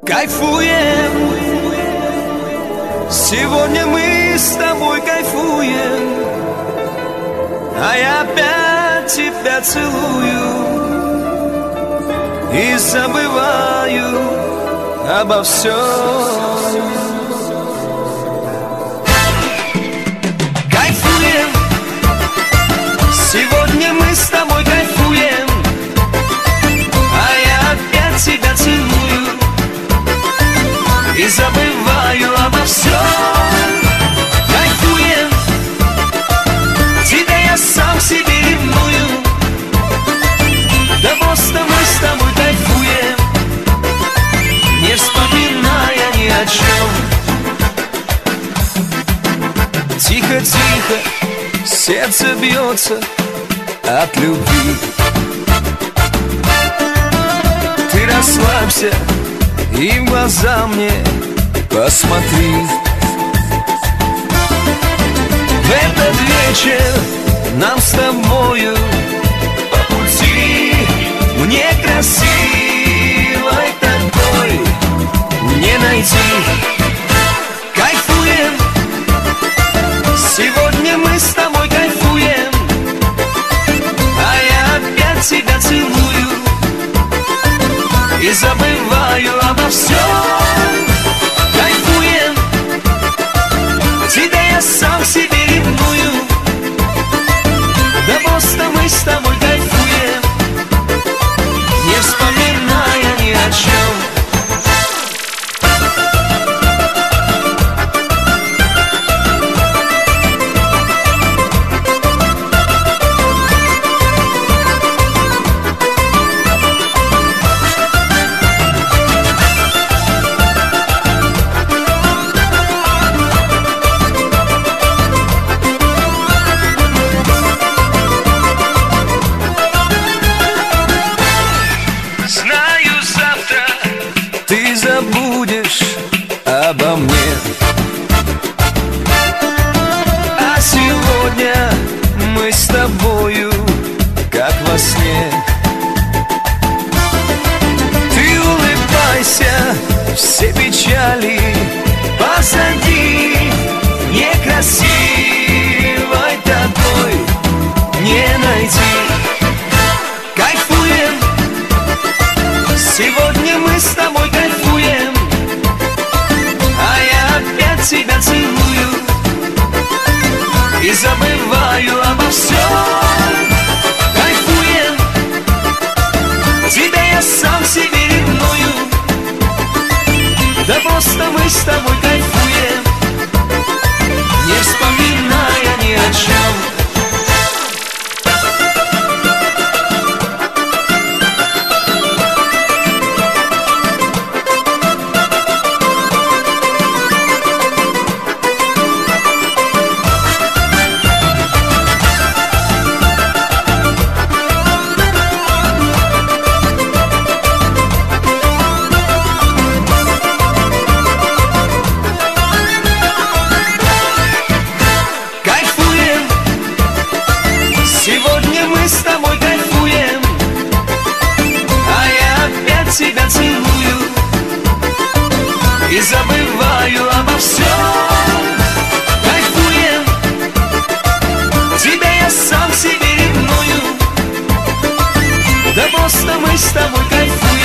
Кайфуем, сегодня мы с тобой кайфуем, а я опять тебя целую и забываю обо всем. Кайфуем, сегодня мы с тобой кайфуем, а я опять тебя целую и забываю обо всем. Кайфуем, тебя я сам себе ревную, да просто мы с тобой кайфуем, не вспоминая ни о чем. Тихо-тихо сердце бьется от любви. Ты расслабься и в глаза мне посмотри. В этот вечер нам с тобою по пути, мне красивой такой не найти. Кайфуем, сегодня мы с тобой кайфуем, а я опять тебя целую и забываю обо всем. Кайфуем, тебя я сам себе ревную, да просто мы с тобой кайфуем, не вспоминая ни о чем. Ты забудешь обо мне, а сегодня мы с тобою как во сне. Ты улыбайся, все печали позади, некрасивой такой не найти. Кайфуем, сегодня мы с тобой кайфуем, а я опять тебя целую и забываю обо всем. Кайфуем, тебя я сам себе ревную, да просто мы с тобой кайфуем, не вспоминая ни о чем. Сегодня мы с тобой кайфуем, а я опять тебя целую и забываю обо всем. Кайфуем, тебя я сам себе ревную, да просто мы с тобой кайфуем,